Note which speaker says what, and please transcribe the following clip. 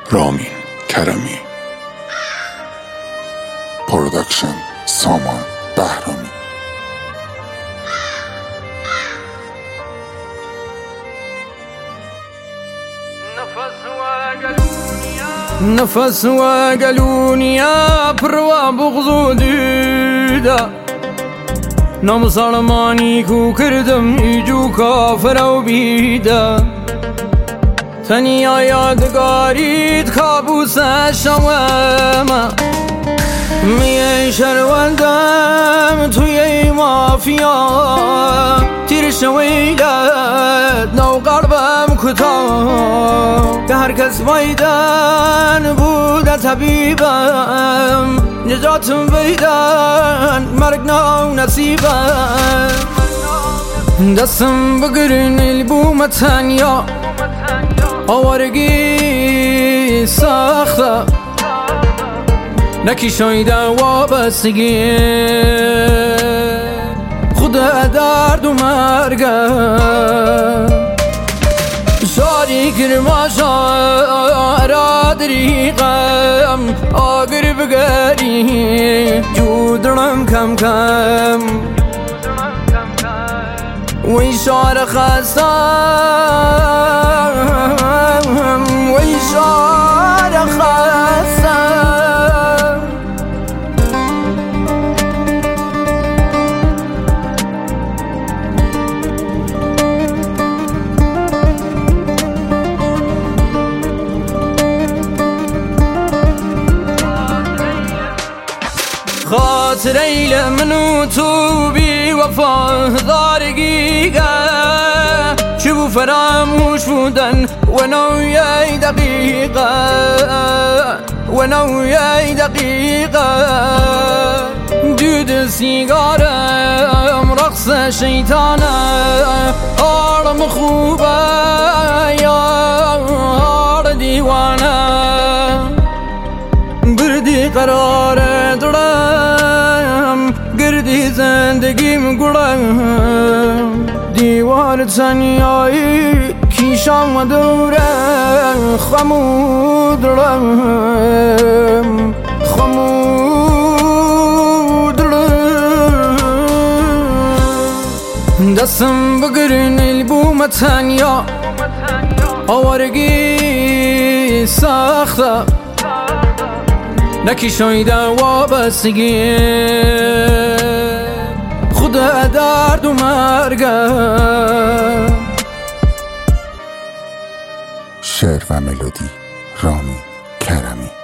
Speaker 1: رامین کرمی. پروداکشن سامان بهرامی.
Speaker 2: نفس وقلونيا بروا بغضو ديدا نام سلماني كو كردم يجو كافر و بيدا تنيا يادگاريد كابوس شواما مي شروندم توي مافيا تير شويلت نو قلبم كتا که هر کس وایدن بوده طبیبم نجاتم ویدن مرگ نو نصیبم دستم بگرن البوم تنیا آوارگی سخته نکی شایده وابستگی خدا درد و مرگم شاری کرما شارا دریقم آگر بگری جودرم کم کم وی شار خستم وی شار خستم خاطري لمنو توبي وفاضارقيقة شبو فراموش بودن ونوياي دقيقة ونوياي دقيقة دود السيجارة رقص شيطانة عالم خوبة يا عال ديوانة بردی قرار دارم گردی زندگیم گرم دیوار تنیایی کیشم دوره خمود رم خمود رم دستم بگرن البوم تنیا آوارگی سخته نکی شایده وابستگی خدا درد و مرگم.
Speaker 1: شعر و ملودی رامین کرمی.